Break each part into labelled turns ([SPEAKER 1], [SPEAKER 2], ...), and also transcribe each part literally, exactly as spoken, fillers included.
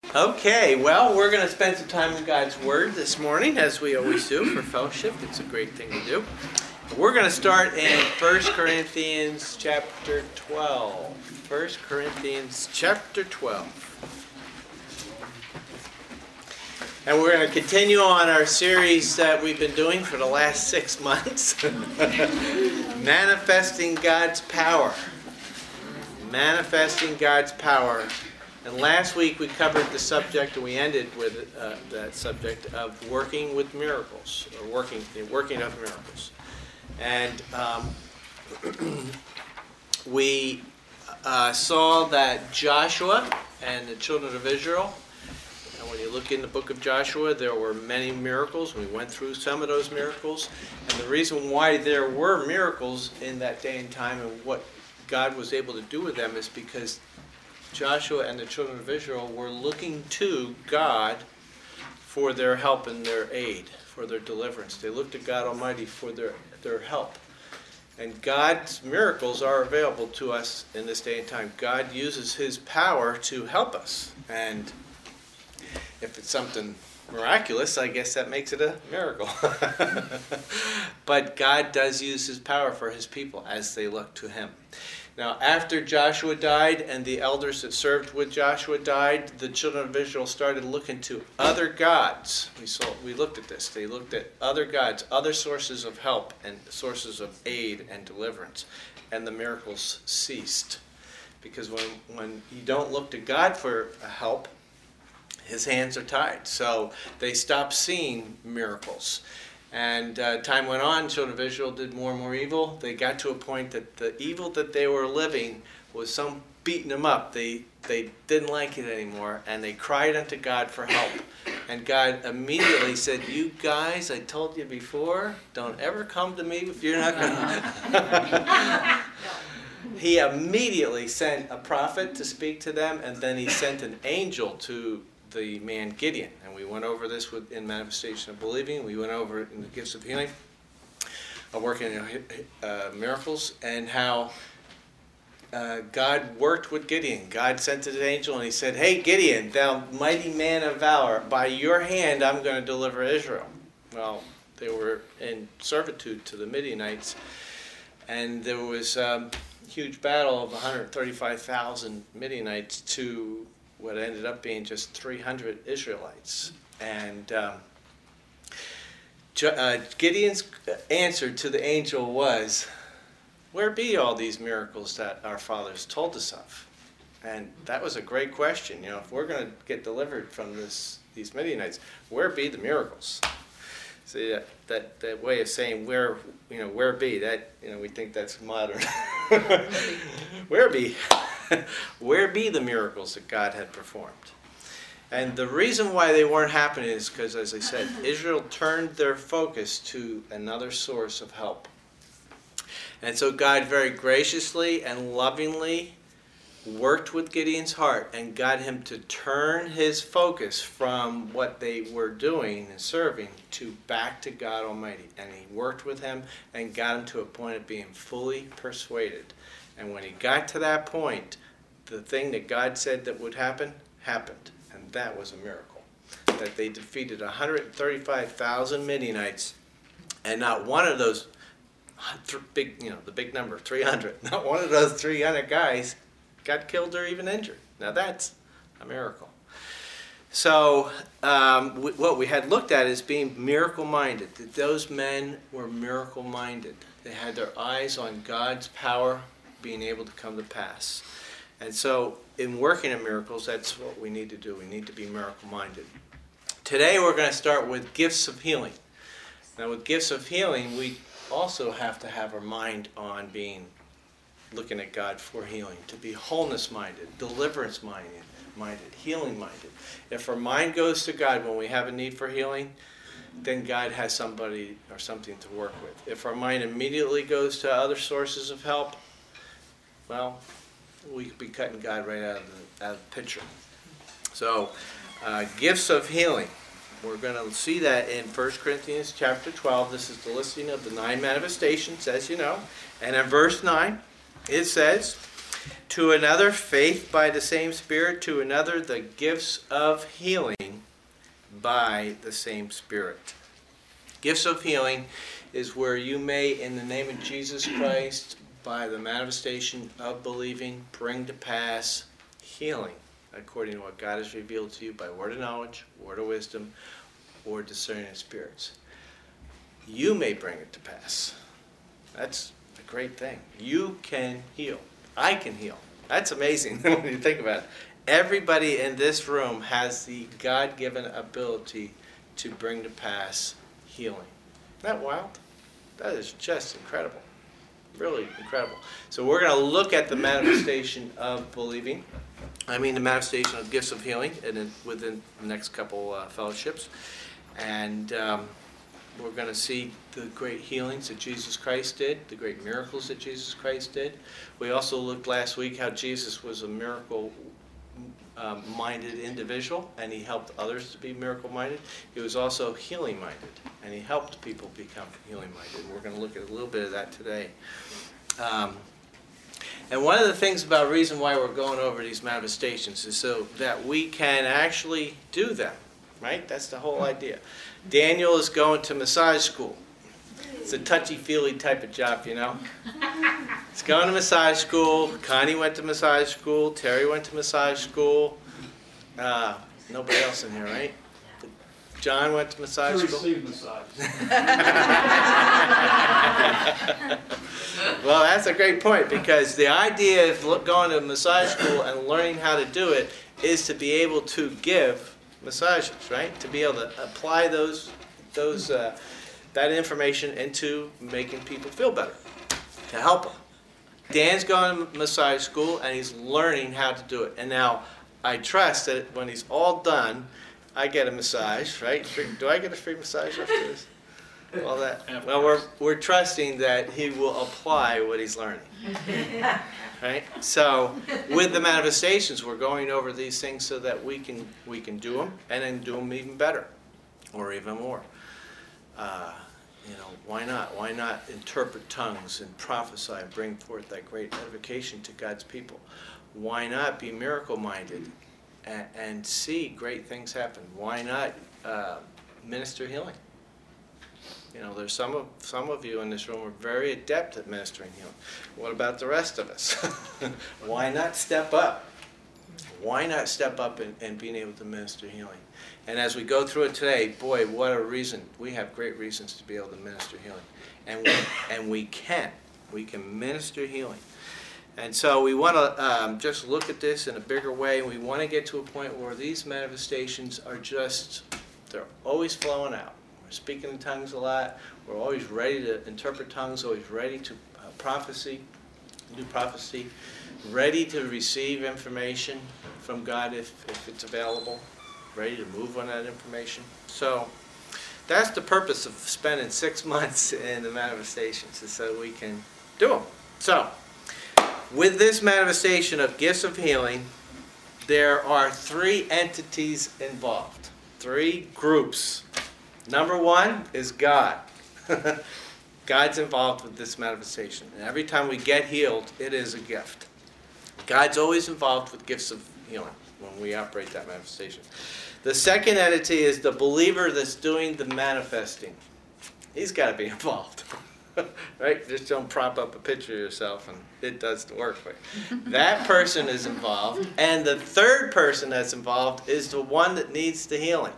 [SPEAKER 1] Okay, well, we're going to spend some time in God's Word this morning, as we always do for fellowship. It's a great thing to do. We're going to start in First Corinthians chapter twelve. First Corinthians chapter twelve. And we're going to continue on our series that we've been doing for the last six months. Manifesting God's power. Manifesting God's power. And last week we covered the subject, and we ended with uh, that subject of working with miracles, or working working of miracles. And um, we uh, saw that Joshua and the children of Israel, and when you look in the book of Joshua, there were many miracles. We went through some of those miracles. And the reason why there were miracles in that day and time and what God was able to do with them is because Joshua and the children of Israel were looking to God for their help and their aid, for their deliverance. They looked to God Almighty for their, their help. And God's miracles are available to us in this day and time. God uses His power to help us. And if it's something miraculous, I guess that makes it a miracle. But God does use His power for His people as they look to Him. Now, after Joshua died and the elders that served with Joshua died, the children of Israel started looking to other gods. We saw, we looked at this. They looked at other gods, other sources of help and sources of aid and deliverance. And the miracles ceased. Because when, when you don't look to God for help, His hands are tied. So they stopped seeing miracles. And uh, time went on, children of Israel did more and more evil. They got to a point that the evil that they were living was some beating them up. They they didn't like it anymore, and they cried unto God for help. And God immediately said, "You guys, I told you before, don't ever come to me if you're not going to." He immediately sent a prophet to speak to them, and then He sent an angel to the man Gideon. And we went over this with, in Manifestation of Believing. We went over it in the Gifts of Healing, of working in uh, miracles, and how uh, God worked with Gideon. God sent His angel and He said, "Hey Gideon, thou mighty man of valor, by your hand I'm going to deliver Israel." Well, they were in servitude to the Midianites, and there was um, a huge battle of one hundred thirty-five thousand Midianites to what ended up being just three hundred Israelites. And um, uh, Gideon's answer to the angel was, "Where be all these miracles that our fathers told us of?" And that was a great question. You know, if we're going to get delivered from this, these Midianites, where be the miracles? See, that, that, that way of saying where, you know, where be, that, you know, we think that's modern. Where be? Where be the miracles that God had performed? And the reason why they weren't happening is because, as I said, Israel turned their focus to another source of help. And so God very graciously and lovingly worked with Gideon's heart and got him to turn his focus from what they were doing and serving to back to God Almighty. And He worked with him and got him to a point of being fully persuaded. And when he got to that point, the thing that God said that would happen, happened. And that was a miracle. That they defeated one hundred thirty-five thousand Midianites, and not one of those th- big, you know, the big number, three hundred, not one of those three hundred guys got killed or even injured. Now that's a miracle. So um, w- what we had looked at is being miracle-minded. That those men were miracle-minded. They had their eyes on God's power being able to come to pass. And so in working in miracles, that's what we need to do. We need to be miracle-minded. Today we're going to start with gifts of healing. Now with gifts of healing, we also have to have our mind on being looking at God for healing, to be wholeness-minded, deliverance-minded, minded, healing-minded. If our mind goes to God when we have a need for healing, then God has somebody or something to work with. If our mind immediately goes to other sources of help, well, we could be cutting God right out of the, out of the picture. So, uh, gifts of healing. We're going to see that in First Corinthians chapter twelve. This is the listing of the nine manifestations, as you know. And in verse nine, it says, To another, faith by the same Spirit. To another, the gifts of healing by the same Spirit. Gifts of healing is where you may, in the name of Jesus Christ, by the manifestation of believing, bring to pass healing, according to what God has revealed to you by word of knowledge, word of wisdom, or discerning of spirits. You may bring it to pass. That's a great thing. You can heal. I can heal. That's amazing when you think about it. Everybody in this room has the God-given ability to bring to pass healing. Isn't that wild? That is just incredible. Really incredible. So we're going to look at the manifestation of believing. I mean the manifestation of gifts of healing and in, within the next couple uh, fellowships. And um, we're going to see the great healings that Jesus Christ did, the great miracles that Jesus Christ did. We also looked last week how Jesus was a miracle Um, minded individual, and he helped others to be miracle minded. He was also healing minded, and he helped people become healing minded. And we're going to look at a little bit of that today. Um, and one of the things about reason why we're going over these manifestations is so that we can actually do them, right? That's the whole idea. Daniel is going to massage school. It's a touchy-feely type of job, you know. He's going to massage school. Connie went to massage school. Terry went to massage school. Uh, nobody else in here, right? John went to massage
[SPEAKER 2] to
[SPEAKER 1] school.
[SPEAKER 2] receive massage.
[SPEAKER 1] Well, that's a great point, because the idea of look- going to massage school and learning how to do it is to be able to give massages, right? To be able to apply those those. Uh, that information into making people feel better, to help them. Dan's going to massage school, and he's learning how to do it. And now, I trust that when he's all done, I get a massage, right? Do I get a free massage after this? All that. Well, we're we're trusting that he will apply what he's learning. Right? So, with the manifestations, we're going over these things so that we can we can do them, and then do them even better, or even more. Uh, you know, why not? Why not interpret tongues and prophesy and bring forth that great edification to God's people? Why not be miracle-minded and, and see great things happen? Why not uh, minister healing? You know, there's some of some of you in this room are very adept at ministering healing. What about the rest of us? Why not step up? Why not step up and, and being able to minister healing? And as we go through it today, boy, what a reason. We have great reasons to be able to minister healing. And we, and we can. We can minister healing. And so we want to um, just look at this in a bigger way. We want to get to a point where these manifestations are just, they're always flowing out. We're speaking in tongues a lot. We're always ready to interpret tongues, always ready to uh, prophecy, do prophecy, ready to receive information from God if, if it's available, ready to move on that information. So that's the purpose of spending six months in the manifestations, is so we can do them. So with this manifestation of gifts of healing, there are three entities involved, three groups. Number one is God. God's involved with this manifestation. And every time we get healed, it is a gift. God's always involved with gifts of healing when we operate that manifestation. The second entity is the believer that's doing the manifesting. He's got to be involved. Right? Just don't prop up a picture of yourself and it does the work for you. That person is involved. And the third person that's involved is the one that needs the healing.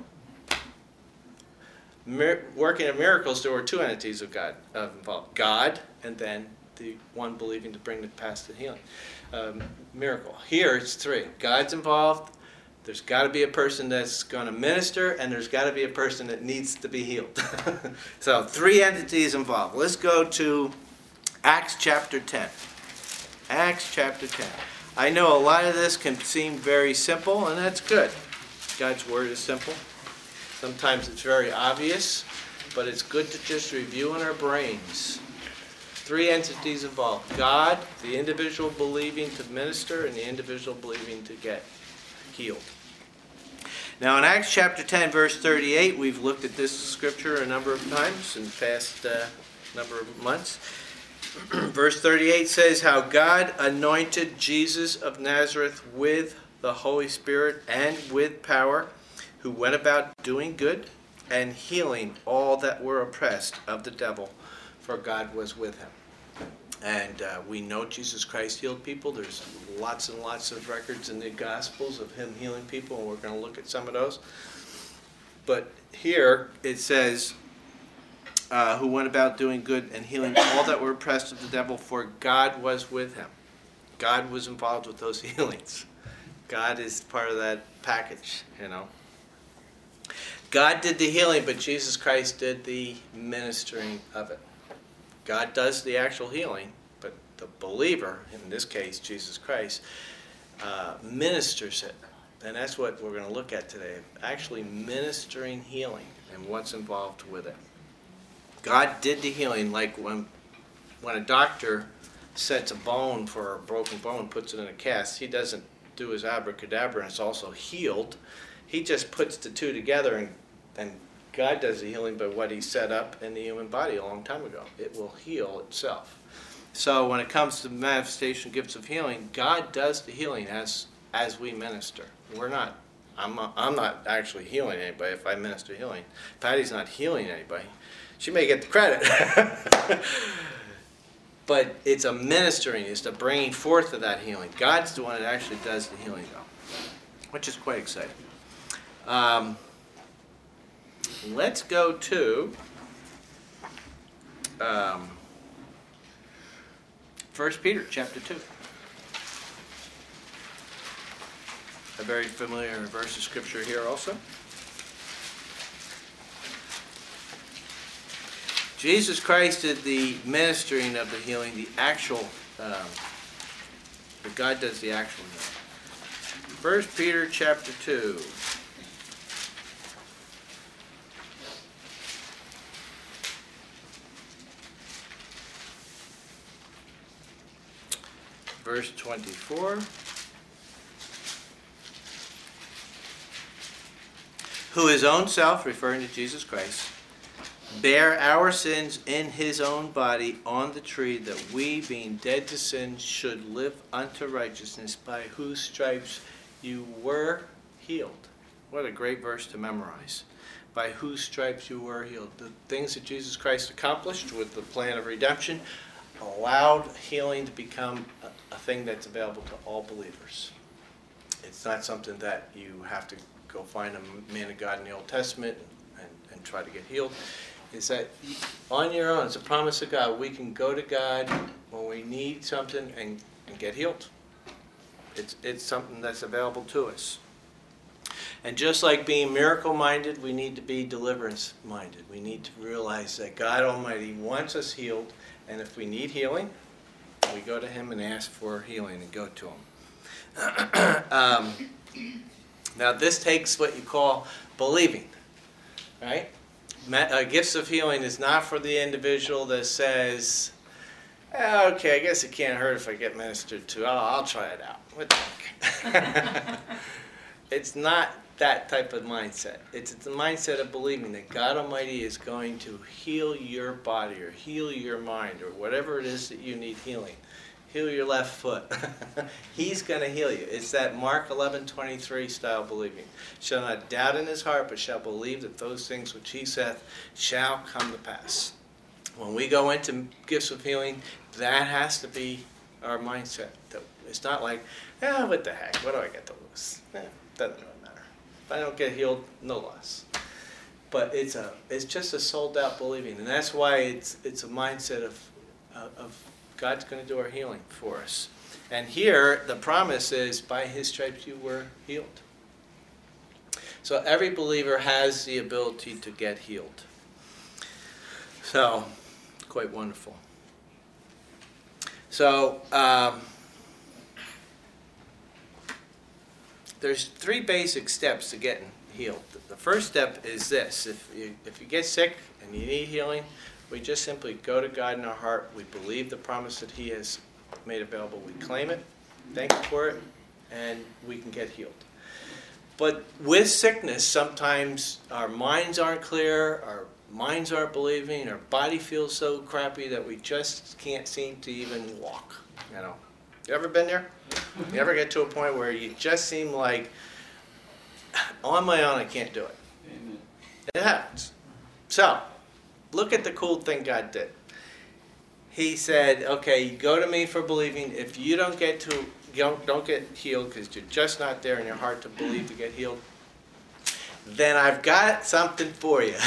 [SPEAKER 1] Mir- working in miracles, there were two entities of God uh, involved. God, and then the one believing to bring to pass the healing. Um, miracle. Here it's three. God's involved. There's got to be a person that's going to minister, and there's got to be a person that needs to be healed. So three entities involved. Let's go to Acts chapter ten. Acts chapter ten. I know a lot of this can seem very simple, and that's good. God's word is simple. Sometimes it's very obvious, but it's good to just review in our brains. Three entities involved. God, the individual believing to minister, and the individual believing to get healed. Now in Acts chapter ten, verse thirty-eight, we've looked at this scripture a number of times in the past uh, number of months. Verse thirty-eight says, how God anointed Jesus of Nazareth with the Holy Spirit and with power, who went about doing good and healing all that were oppressed of the devil, for God was with him. And uh, we know Jesus Christ healed people. There's lots and lots of records in the Gospels of him healing people, and we're going to look at some of those. But here it says, uh, who went about doing good and healing all that were oppressed of the devil, for God was with him. God was involved with those healings. God is part of that package, you know. God did the healing, but Jesus Christ did the ministering of it. God does the actual healing, but the believer, in this case Jesus Christ, uh, ministers it. And that's what we're going to look at today, actually ministering healing and what's involved with it. God did the healing, like when, when a doctor sets a bone for a broken bone, puts it in a cast, he doesn't do his abracadabra and it's also healed. He just puts the two together, and, and God does the healing by what he set up in the human body a long time ago. It will heal itself. So when it comes to manifestation gifts of healing, God does the healing as as we minister. We're not, I'm not, I'm not actually healing anybody if I minister healing. Patty's not healing anybody. She may get the credit. But it's a ministering, it's the bringing forth of that healing. God's the one that actually does the healing, though, which is quite exciting. Um, let's go to um, First Peter chapter two. A very familiar verse of scripture here also. Jesus Christ did the ministering of the healing, the actual, um, but God does the actual healing. First Peter chapter two. Verse twenty-four. Who his own self, referring to Jesus Christ, bare our sins in his own body on the tree, that we, being dead to sin, should live unto righteousness, by whose stripes you were healed. What a great verse to memorize. By whose stripes you were healed. The things that Jesus Christ accomplished with the plan of redemption allowed healing to become a, a thing that's available to all believers. It's not something that you have to go find a man of God in the Old Testament and, and try to get healed. Is that on your own, it's a promise of God. We can go to God when we need something and, and get healed. It's, it's something that's available to us. And just like being miracle-minded, we need to be deliverance-minded. We need to realize that God Almighty wants us healed, and if we need healing, we go to him and ask for healing and go to him. um, now this takes what you call believing, right? Uh, gifts of healing is not for the individual that says, oh, okay, I guess it can't hurt if I get ministered to. Oh, I'll try it out. What the heck? It's not that type of mindset. It's, it's a mindset of believing that God Almighty is going to heal your body or heal your mind or whatever it is that you need healing. Heal your left foot. He's going to heal you. It's that Mark eleven twenty-three style believing. Shall not doubt in his heart, but shall believe that those things which he saith shall come to pass. When we go into gifts of healing, that has to be our mindset. It's not like, ah, what the heck? What do I get to lose? Eh, doesn't really matter. If I don't get healed, no loss. But it's a, it's just a sold out believing, and that's why it's it's a mindset of uh, of God's going to do our healing for us. And here, the promise is, by his stripes you were healed. So every believer has the ability to get healed. So, quite wonderful. So, um, there's three basic steps to getting healed. The first step is this. If you, if you get sick and you need healing, we just simply go to God in our heart. We believe the promise that he has made available. We claim it, thank him for it, and we can get healed. But with sickness, sometimes our minds aren't clear, our minds aren't believing, our body feels so crappy that we just can't seem to even walk, you know. You ever been there? You ever get to a point where you just seem like, on my own, I can't do it? Amen. It happens. So, look at the cool thing God did. He said, okay, go to me for believing. If you don't get to don't, don't get healed because you're just not there in your heart to believe to get healed, then I've got something for you.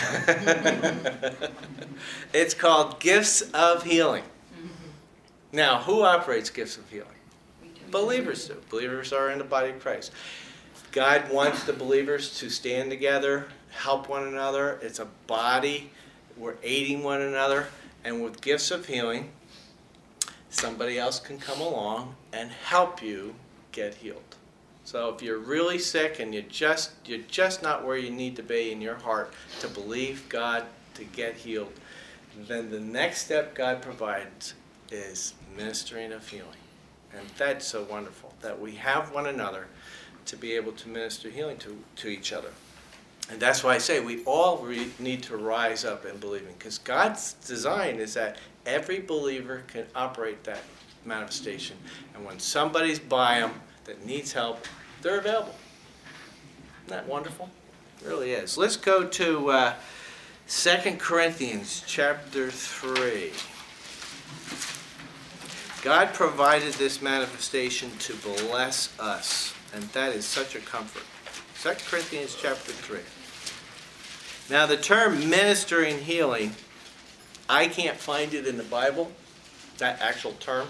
[SPEAKER 1] It's called gifts of healing. Now, who operates gifts of healing? Believers do. Believers are in the body of Christ. God wants the believers to stand together, help one another. It's a body. We're aiding one another. And with gifts of healing, somebody else can come along and help you get healed. So if you're really sick and you're just, you're just not where you need to be in your heart to believe God to get healed, then the next step God provides is ministering of healing. And that's so wonderful, that we have one another to be able to minister healing to, to each other. And that's why I say we all re- need to rise up in believing, because God's design is that every believer can operate that manifestation. And when somebody's by them that needs help, they're available. Isn't that wonderful? It really is. Let's go to uh, Second Corinthians chapter three. God provided this manifestation to bless us, and that is such a comfort. Second Corinthians chapter three. Now the term ministering healing, I can't find it in the Bible, that actual term.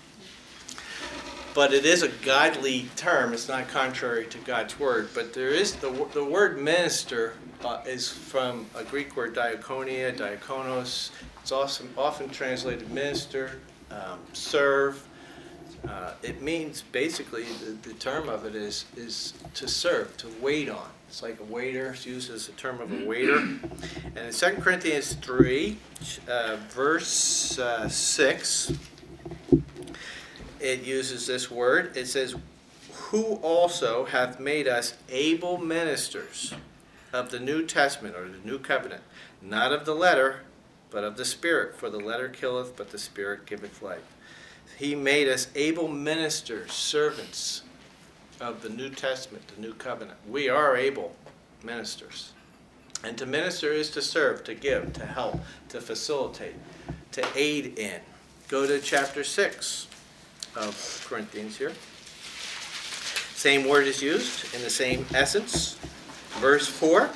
[SPEAKER 1] But it is a godly term. It's not contrary to God's word. But there is the the word minister uh, is from a Greek word diakonia, diakonos. It's also often translated minister, um, serve. Uh, it means basically the, the term of it is is to serve, to wait on. It's like a waiter. It's used as a term of a waiter. And in Second Corinthians three, uh, verse uh, six. It uses this word. It says, who also hath made us able ministers of the New Testament, or the New Covenant, not of the letter, but of the Spirit. For the letter killeth, but the Spirit giveth life. He made us able ministers, servants of the New Testament, the New Covenant. We are able ministers. And to minister is to serve, to give, to help, to facilitate, to aid in. Go to chapter six. Of Corinthians here. Same word is used in the same essence. Verse four.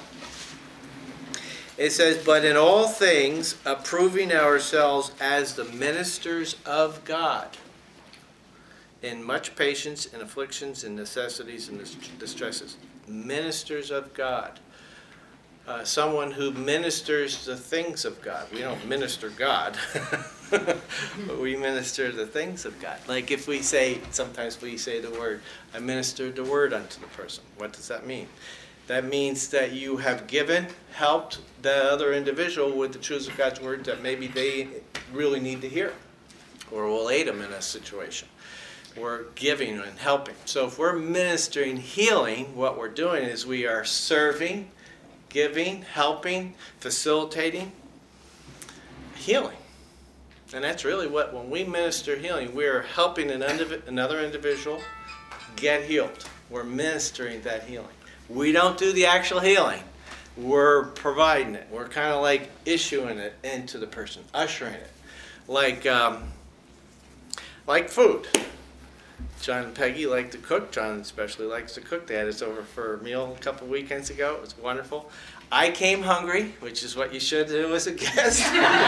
[SPEAKER 1] It says, but in all things approving ourselves as the ministers of God, in much patience, in afflictions, in necessities, and distresses. Ministers of God. Uh, someone who ministers the things of God. We don't minister God, but we minister the things of God. Like if we say, sometimes we say the word, I ministered the word unto the person. What does that mean? That means that you have given, helped the other individual with the truths of God's word that maybe they really need to hear, or will aid them in a situation. We're giving and helping. So if we're ministering healing, what we're doing is we are serving, giving, helping, facilitating, healing. And that's really what, when we minister healing, we're helping an indiv- another individual get healed. We're ministering that healing. We don't do the actual healing. We're providing it. We're kind of like issuing it into the person, ushering it. Like, um, like food. John and Peggy like to cook. John especially likes to cook. They had us over for a meal a couple weekends ago. It was wonderful. I came hungry, which is what you should do as a guest.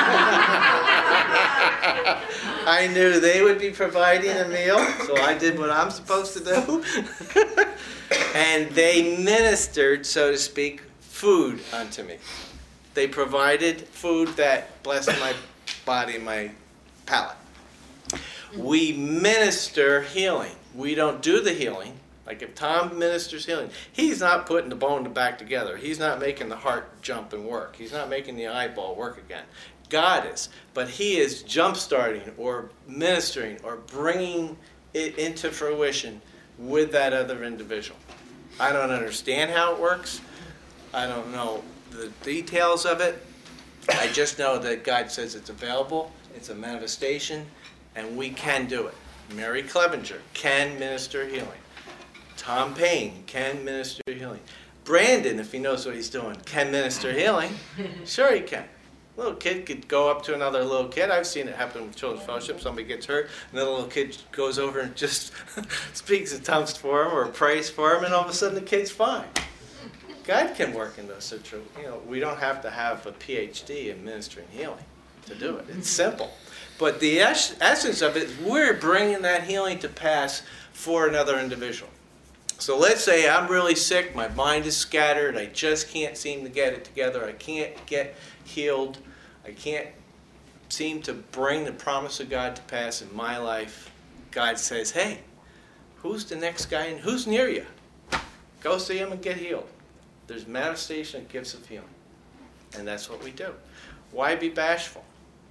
[SPEAKER 1] I knew they would be providing a meal, so I did what I'm supposed to do. And they ministered, so to speak, food unto me. They provided food that blessed my body and my palate. We minister healing. We don't do the healing. Like if Tom ministers healing, he's not putting the bone back together. He's not making the heart jump and work. He's not making the eyeball work again. God is. But he is jump-starting or ministering or bringing it into fruition with that other individual. I don't understand how it works. I don't know the details of it. I just know that God says it's available, it's a manifestation, and we can do it. Mary Clevenger can minister healing. Tom Payne can minister healing. Brandon, if he knows what he's doing, can minister healing. Sure he can. A little kid could go up to another little kid. I've seen it happen with Children's Fellowship. Somebody gets hurt, another little kid goes over and just speaks in tongues for him or prays for him, and all of a sudden the kid's fine. God can work in those situations. You know, we don't have to have a P H D in ministering healing to do it. It's simple. But the es- essence of it is we're bringing that healing to pass for another individual. So let's say I'm really sick, my mind is scattered, I just can't seem to get it together, I can't get healed, I can't seem to bring the promise of God to pass in my life. God says, hey, who's the next guy and who's near you? Go see him and get healed. There's manifestation of gifts of healing. And that's what we do. Why be bashful?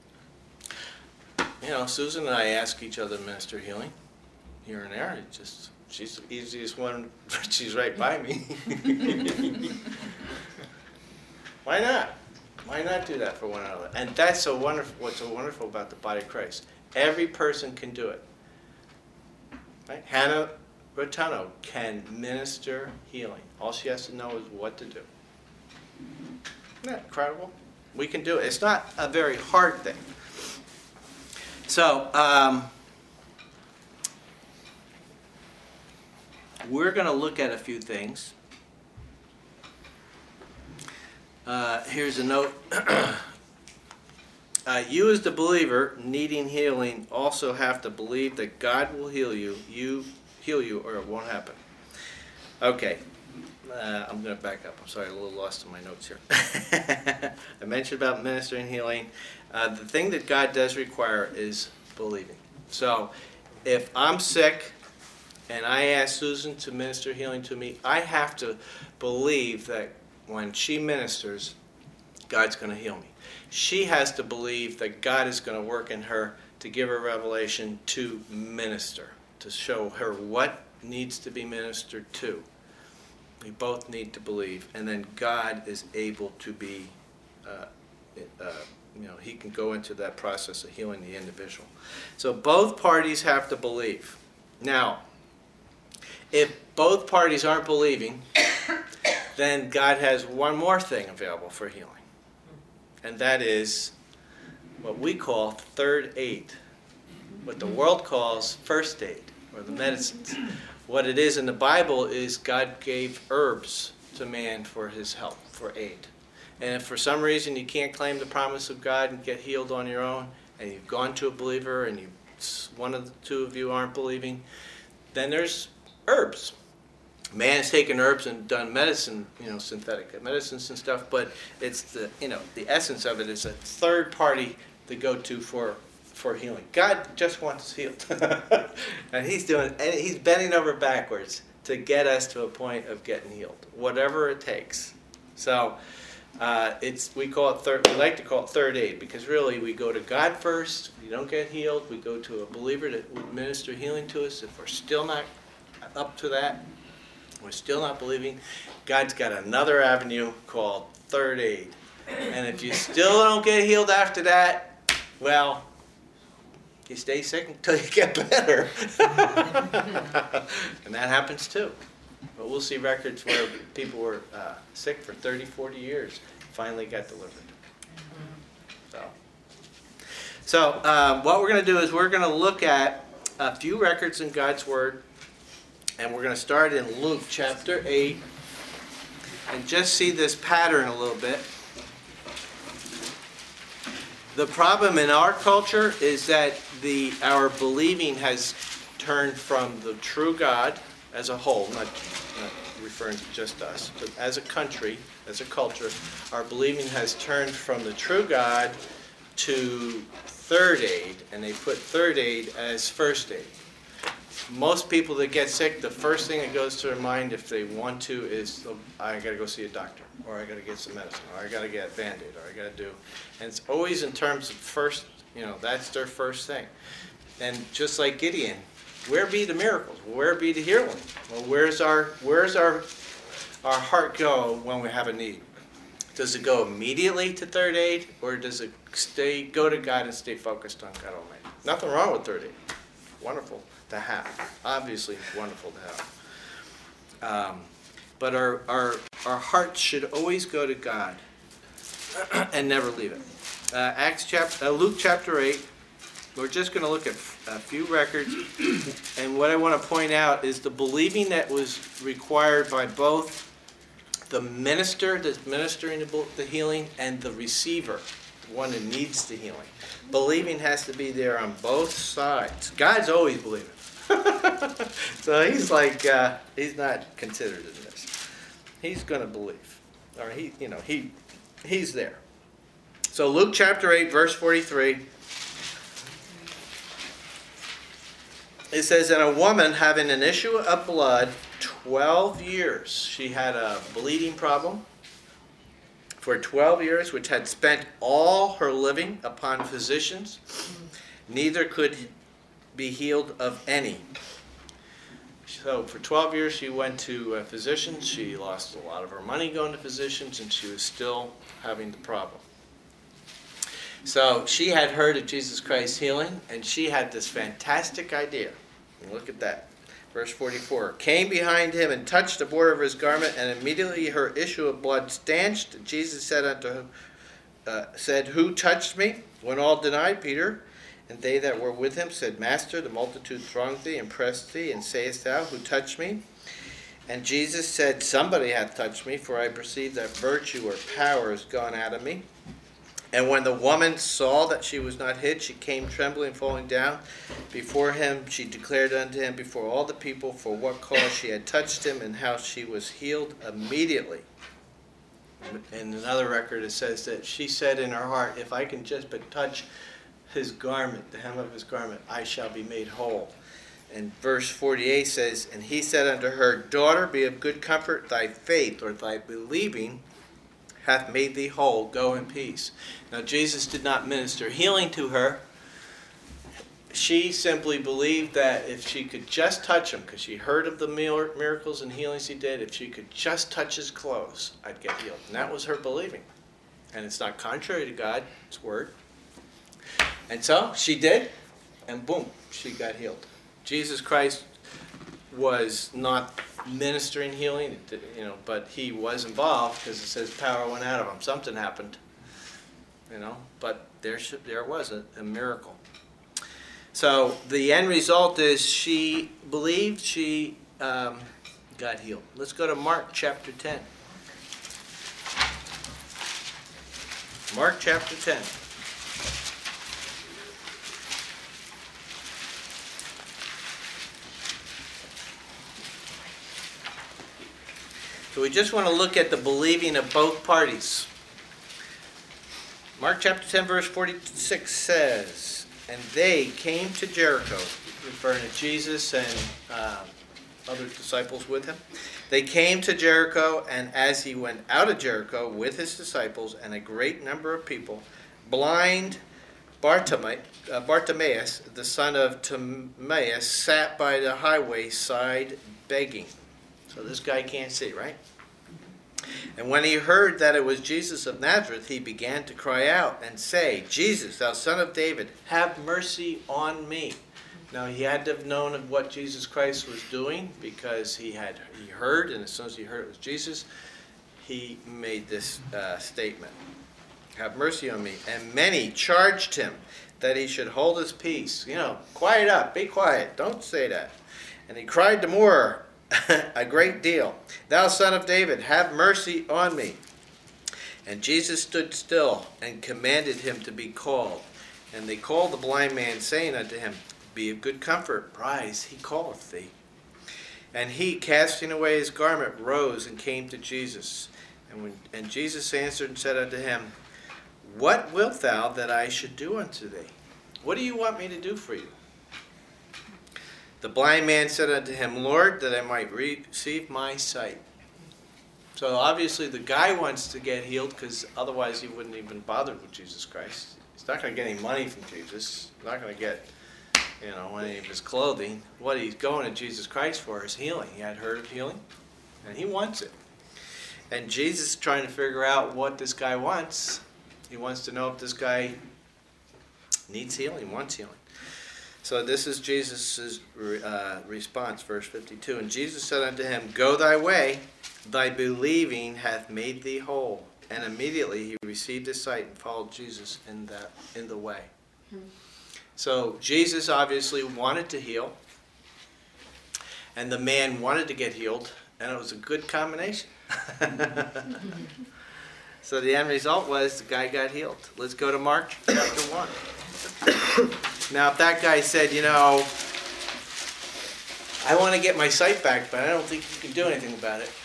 [SPEAKER 1] You know, Susan and I ask each other to minister healing here and there. It just... She's the easiest one. She's right by me. Why not? Why not do that for one another? And that's so wonderful. What's so wonderful about the body of Christ? Every person can do it. Right? Hannah Rotano can minister healing. All she has to know is what to do. Isn't that incredible? We can do it. It's not a very hard thing. So, um, we're going to look at a few things. Uh, here's a note. uh, you as the believer needing healing also have to believe that God will heal you, you heal you, or it won't happen. Okay. Uh, I'm going to back up. I'm sorry, a little lost in my notes here. I mentioned about ministering healing. Uh, the thing that God does require is believing. So if I'm sick and I ask Susan to minister healing to me, I have to believe that when she ministers, God's going to heal me. She has to believe that God is going to work in her to give her revelation to minister, to show her what needs to be ministered to. We both need to believe, and then God is able to be, uh, uh, you know, he can go into that process of healing the individual. So both parties have to believe. Now, if both parties aren't believing, then God has one more thing available for healing. And that is what we call third aid. What the world calls first aid, or the medicines. What it is in the Bible is God gave herbs to man for his help, for aid. And if for some reason you can't claim the promise of God and get healed on your own, and you've gone to a believer and you, one of the two of you aren't believing, then there's herbs. Man has taken herbs and done medicine, you know, synthetic medicines and stuff, but it's the, you know, the essence of it is a third party to go to for for healing. God just wants us healed. And he's doing, and he's bending over backwards to get us to a point of getting healed, whatever it takes. So uh, it's we call it third, we like to call it third aid, because really we go to God first. We don't get healed. We go to a believer that would minister healing to us. If we're still not up to that, we're still not believing, God's got another avenue called third aid. And if you still don't get healed after that, well, you stay sick until you get better. And that happens too. But we'll see records where people were uh, sick for thirty, forty years, finally got delivered. So, so um, what we're going to do is we're going to look at a few records in God's Word. And we're going to start in Luke chapter eight and just see this pattern a little bit. The problem in our culture is that the our believing has turned from the true God as a whole, not, not referring to just us, but as a country, as a culture, our believing has turned from the true God to third aid, and they put third aid as first aid. Most people that get sick, the first thing that goes to their mind if they want to is, oh, I got to go see a doctor, or I got to get some medicine, or I got to get a Band-Aid, or I got to do, and it's always in terms of first, you know, that's their first thing. And just like Gideon, where be the miracles? Where be the healing? Well, where's our where's our our heart go when we have a need? Does it go immediately to third aid, or does it stay go to God and stay focused on God Almighty? Nothing wrong with third aid. Wonderful to have. Obviously wonderful to have. Um, but our, our, our hearts should always go to God and never leave it. Uh, Acts chapter, uh, Luke chapter eight. We're just going to look at a few records, and what I want to point out is the believing that was required by both the minister that's ministering the healing and the receiver, the one who needs the healing. Believing has to be there on both sides. God's always believing. So he's like, uh, he's not considered in this. He's going to believe. Or he, you know, he, he's there. So Luke chapter eight, verse forty-three. It says, and a woman having an issue of blood twelve years. She had a bleeding problem for twelve years, which had spent all her living upon physicians. Neither could be healed of any. So for twelve years she went to uh, physicians. She lost a lot of her money going to physicians, and she was still having the problem. So she had heard of Jesus Christ's healing, and she had this fantastic idea. And look at that. Verse forty-four. Came behind him and touched the border of his garment, and immediately her issue of blood stanched. Jesus said unto him, uh, said, Who touched me? When all denied, Peter and they that were with him said, Master, the multitude thronged thee and pressed thee, and sayest thou, Who touched me? And Jesus said, Somebody hath touched me, for I perceive that virtue or power is gone out of me. And when the woman saw that she was not hid, she came trembling, falling down before him. She declared unto him before all the people for what cause she had touched him, and how she was healed immediately. In another record it says that she said in her heart, if I can just but touch his garment, the hem of his garment, I shall be made whole. And verse forty-eight says, and he said unto her, Daughter, be of good comfort, thy faith, or thy believing, hath made thee whole. Go in peace. Now Jesus did not minister healing to her. She simply believed that if she could just touch him, because she heard of the miracles and healings he did, if she could just touch his clothes, I'd get healed. And that was her believing. And it's not contrary to God's word. And so she did, and boom, she got healed. Jesus Christ was not ministering healing, you know, but he was involved because it says power went out of him. Something happened, you know, but there, there was a, a miracle. So the end result is she believed, she um, got healed. Let's go to Mark chapter ten. Mark chapter ten. So we just want to look at the believing of both parties. Mark chapter ten, verse forty-six says, and they came to Jericho, referring to Jesus and uh, other disciples with him. They came to Jericho, and as he went out of Jericho with his disciples and a great number of people, blind Bartima- uh, Bartimaeus, the son of Timaeus, sat by the highway side begging. So this guy can't see, right? And when he heard that it was Jesus of Nazareth, he began to cry out and say, Jesus, thou son of David, have mercy on me. Now he had to have known of what Jesus Christ was doing, because he had he heard, and as soon as he heard it was Jesus, he made this uh, statement. Have mercy on me. And many charged him that he should hold his peace. You know, quiet up, be quiet, don't say that. And he cried the more, a great deal, Thou son of David, have mercy on me. And Jesus stood still and commanded him to be called. And they called the blind man, saying unto him, Be of good comfort, rise, he calleth thee. And he, casting away his garment, rose and came to Jesus. And, when, and Jesus answered and said unto him, What wilt thou that I should do unto thee? What do you want me to do for you? The blind man said unto him, Lord, that I might receive my sight. So obviously the guy wants to get healed, because otherwise he wouldn't even bother with Jesus Christ. He's not going to get any money from Jesus. He's not going to get, you know, any of his clothing. What he's going to Jesus Christ for is healing. He had heard of healing, and he wants it. And Jesus is trying to figure out what this guy wants. He wants to know if this guy needs healing, wants healing. So this is Jesus' uh, response, verse fifty-two. And Jesus said unto him, Go thy way, thy believing hath made thee whole. And immediately he received his sight and followed Jesus in that in the way. Hmm. So Jesus obviously wanted to heal. And the man wanted to get healed. And it was a good combination. So the end result was the guy got healed. Let's go to Mark chapter one. Now, if that guy said, you know, I want to get my sight back, but I don't think you can do anything about it.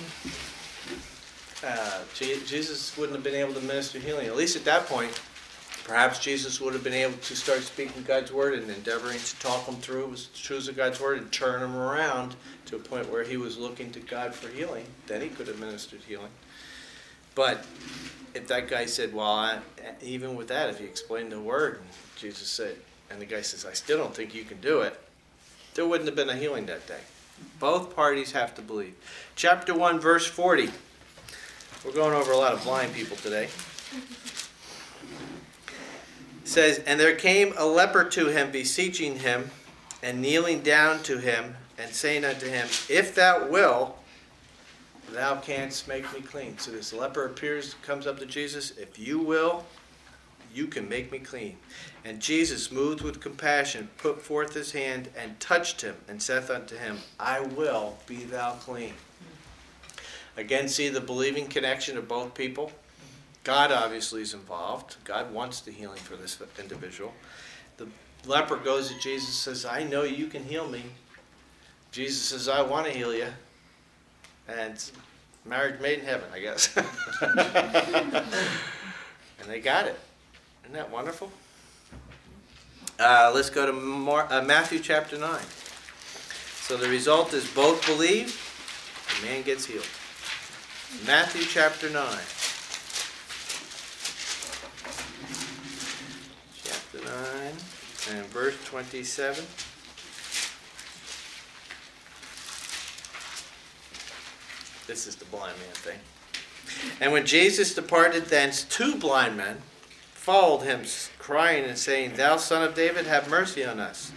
[SPEAKER 1] Uh, Jesus wouldn't have been able to minister healing. At least at that point, perhaps Jesus would have been able to start speaking God's word and endeavoring to talk him through the truths of God's word and turn him around to a point where he was looking to God for healing. Then he could have ministered healing. But if that guy said, well, I, even with that, if he explained the word, and Jesus said, and the guy says, I still don't think you can do it, there wouldn't have been a healing that day. Both parties have to believe. Chapter one, verse forty. We're going over a lot of blind people today. It says, And there came a leper to him, beseeching him, and kneeling down to him, and saying unto him, If thou wilt, thou canst make me clean. So this leper appears, comes up to Jesus. If you will, you can make me clean. And Jesus, moved with compassion, put forth his hand and touched him, and saith unto him, I will, be thou clean. Again, see the believing connection of both people. God obviously is involved. God wants the healing for this individual. The leper goes to Jesus and says, I know you can heal me. Jesus says, I want to heal you. And marriage made in heaven, I guess. And they got it. Isn't that wonderful? Uh, let's go to Mar- uh, Matthew chapter nine. So the result is both believe, the man gets healed. Matthew chapter nine. Chapter nine and verse twenty-seven. This is the blind man thing. And when Jesus departed thence, two blind men followed him, crying and saying, Thou son of David, have mercy on us.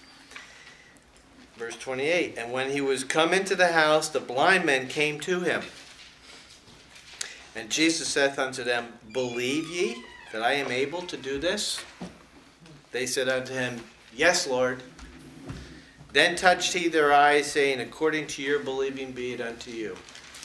[SPEAKER 1] Verse twenty-eight. And when he was come into the house, the blind men came to him. And Jesus saith unto them, Believe ye that I am able to do this? They said unto him, Yes, Lord. Then touched he their eyes, saying, According to your believing be it unto you.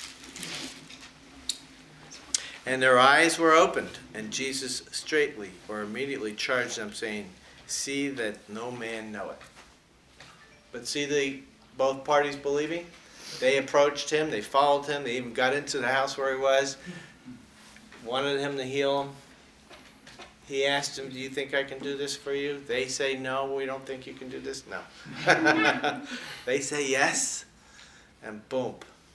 [SPEAKER 1] And their eyes were opened, and Jesus straightly or immediately charged them, saying, See that no man know it. But see the both parties believing? They approached him, they followed him, they even got into the house where he was, wanted him to heal him. He asked him, do you think I can do this for you? They say, no, we don't think you can do this. No. They say yes, and boom.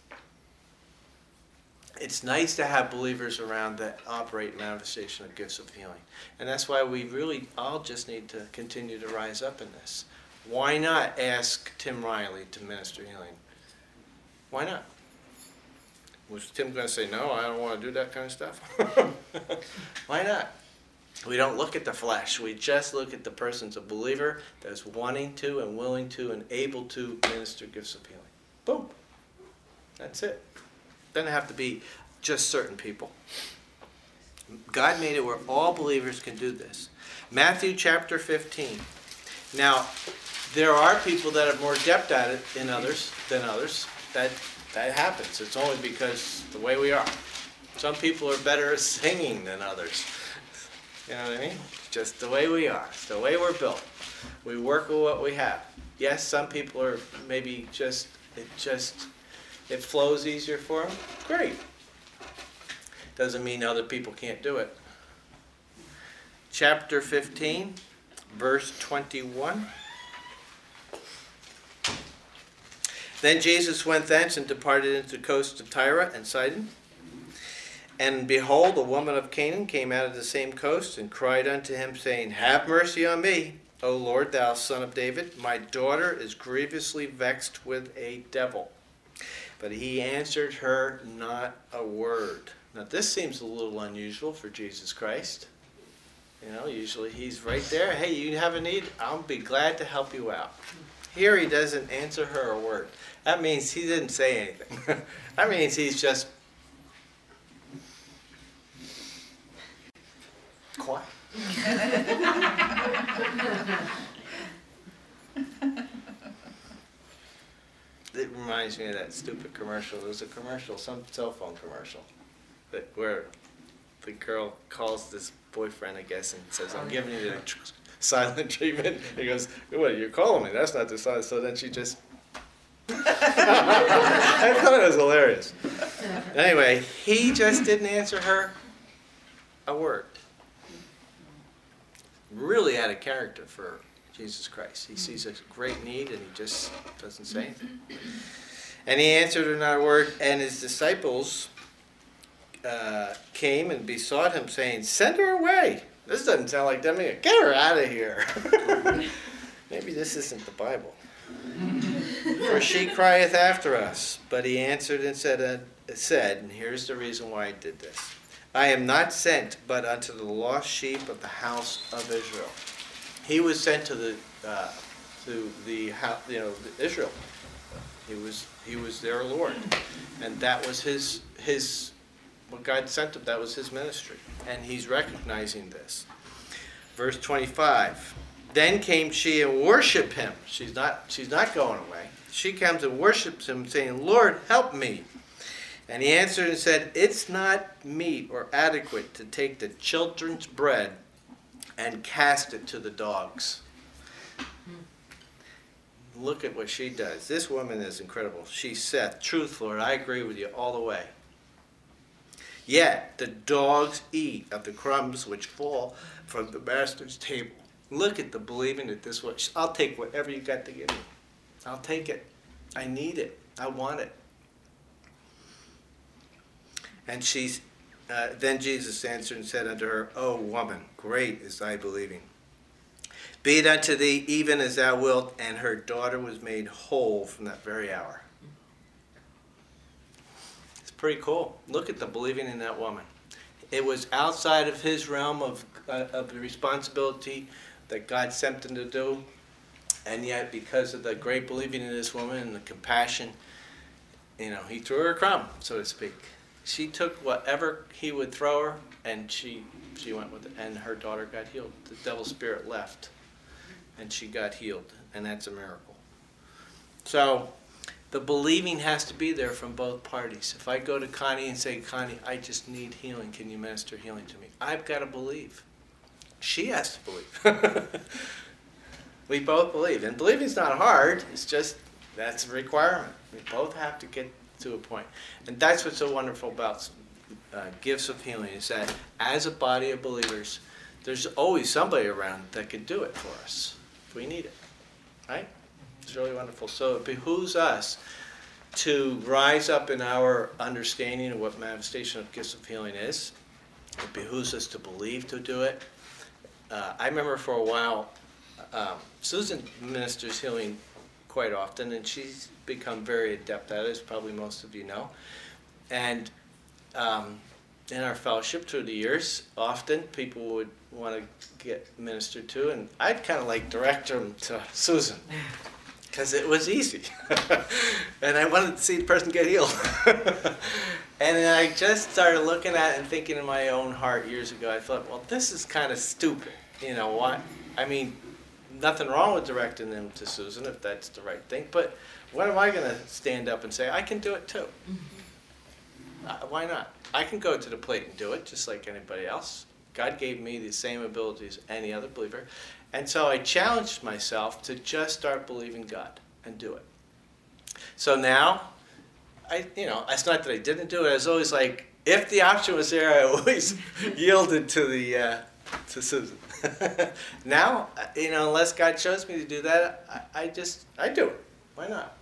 [SPEAKER 1] It's nice to have believers around that operate manifestation of gifts of healing. And that's why we really all just need to continue to rise up in this. Why not ask Tim Riley to minister healing? Why not? Was Tim going to say, no, I don't want to do that kind of stuff? Why not? We don't look at the flesh. We just look at the person's a believer that's wanting to and willing to and able to minister gifts of healing. Boom. That's it. Doesn't have to be just certain people. God made it where all believers can do this. Matthew chapter fifteen. Now, there are people that are more adept at it than others, than others. That that happens. It's only because the way we are. Some people are better at singing than others. You know what I mean? Just the way we are. It's the way we're built. We work with what we have. Yes, some people are maybe just, it just, it flows easier for them. Great. Doesn't mean other people can't do it. Chapter fifteen, verse twenty-one. Then Jesus went thence and departed into the coast of Tyre and Sidon. And behold, a woman of Canaan came out of the same coast and cried unto him, saying, Have mercy on me, O Lord, thou son of David. My daughter is grievously vexed with a devil. But he answered her not a word. Now this seems a little unusual for Jesus Christ. You know, usually he's right there. Hey, you have a need? I'll be glad to help you out. Here he doesn't answer her a word. That means he didn't say anything. That means he's just quiet. It reminds me of that stupid commercial. There was a commercial, some cell phone commercial, that where the girl calls this boyfriend, I guess, and says, "I'm giving you the tr- silent treatment." He goes, "What, you're calling me? That's not the silent." So then she just... I thought it was hilarious. Anyway, he just didn't answer her a word. Really out of character for Jesus Christ. He sees a great need and he just doesn't say anything. And he answered her not a word, and his disciples uh, came and besought him, saying, "Send her away." This doesn't sound like them. Get her out of here. Maybe this isn't the Bible. "For she crieth after us." But he answered and said, uh, said, and here's the reason why I did this: "I am not sent but unto the lost sheep of the house of Israel." He was sent to the uh, to the you know Israel. He was he was their Lord, and that was his his what God sent him. That was his ministry, and he's recognizing this. Verse twenty-five. Then came she and worshipped him. She's not she's not going away. She comes and worships him, saying, "Lord, help me." And he answered and said, "It's not meet or adequate to take the children's bread and cast it to the dogs." Look at what she does. This woman is incredible. She saith, "Truth, Lord, I agree with you all the way. Yet the dogs eat of the crumbs which fall from the master's table." Look at the believing that this was. I'll take whatever you got to give me. I'll take it. I need it. I want it. And she's, uh, then Jesus answered and said unto her, "O woman, great is thy believing. Be it unto thee even as thou wilt." And her daughter was made whole from that very hour. It's pretty cool. Look at the believing in that woman. It was outside of his realm of, uh, of the responsibility that God sent him to do. And yet, because of the great believing in this woman and the compassion, you know, he threw her a crumb, so to speak. She took whatever he would throw her, and she she went with it. And her daughter got healed. The devil's spirit left, and she got healed. And that's a miracle. So the believing has to be there from both parties. If I go to Connie and say, "Connie, I just need healing. Can you minister healing to me?" I've got to believe. She has to believe. We both believe. And believing's not hard. It's just, that's a requirement. We both have to get to a point. And that's what's so wonderful about uh, gifts of healing, is that as a body of believers, there's always somebody around that can do it for us if we need it. Right? It's really wonderful. So it behooves us to rise up in our understanding of what manifestation of gifts of healing is. It behooves us to believe to do it. Uh, I remember for a while, um, Susan ministers healing quite often, and she's become very adept at it, as probably most of you know. And um, in our fellowship through the years, often people would want to get ministered to, and I'd kind of like direct them to Susan, because it was easy. And I wanted to see the person get healed. And then I just started looking at it and thinking in my own heart years ago, I thought, well, this is kind of stupid. You know what? I mean, nothing wrong with directing them to Susan if that's the right thing, but when am I going to stand up and say, I can do it too? Mm-hmm. Uh, why not? I can go to the plate and do it just like anybody else. God gave me the same abilities as any other believer. And so I challenged myself to just start believing God and do it. So now, I, you know, it's not that I didn't do it. I was always like, if the option was there, I always yielded to the uh, to Susan. Now, you know, unless God shows me to do that, I, I just, I do it. Why not?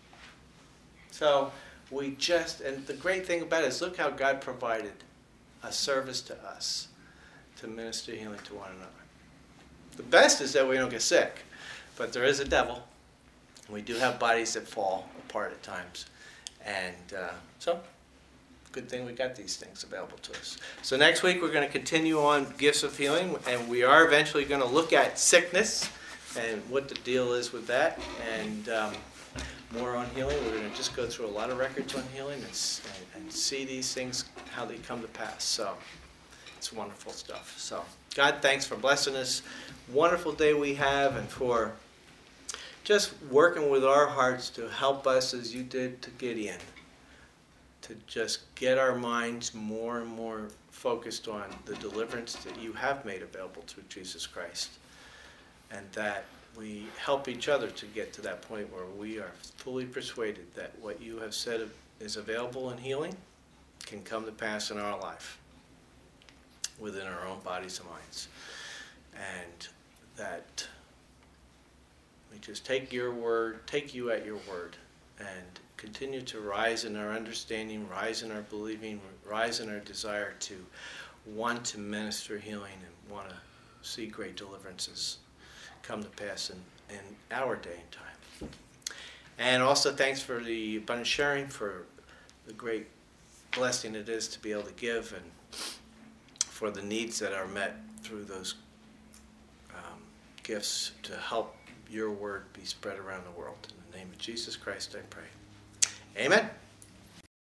[SPEAKER 1] So we just, and the great thing about it is look how God provided a service to us to minister healing to one another. The best is that we don't get sick, but there is a devil. We do have bodies that fall apart at times. And uh, so, good thing we got these things available to us. So next week we're going to continue on gifts of healing, and we are eventually going to look at sickness and what the deal is with that, and um, more on healing. We're going to just go through a lot of records on healing and, and, and see these things, how they come to pass. So it's wonderful stuff. So God, thanks for blessing us. Wonderful day we have, and for just working with our hearts to help us as you did to Gideon, to just get our minds more and more focused on the deliverance that you have made available through Jesus Christ, and that we help each other to get to that point where we are fully persuaded that what you have said is available in healing can come to pass in our life, within our own bodies and minds. And that we just take your word, take you at your word, and continue to rise in our understanding, rise in our believing, rise in our desire to want to minister healing and want to see great deliverances come to pass in, in our day and time. And also thanks for the abundant sharing, for the great blessing it is to be able to give, and for the needs that are met through those um, gifts to help your word be spread around the world. In the name of Jesus Christ I pray. Amen.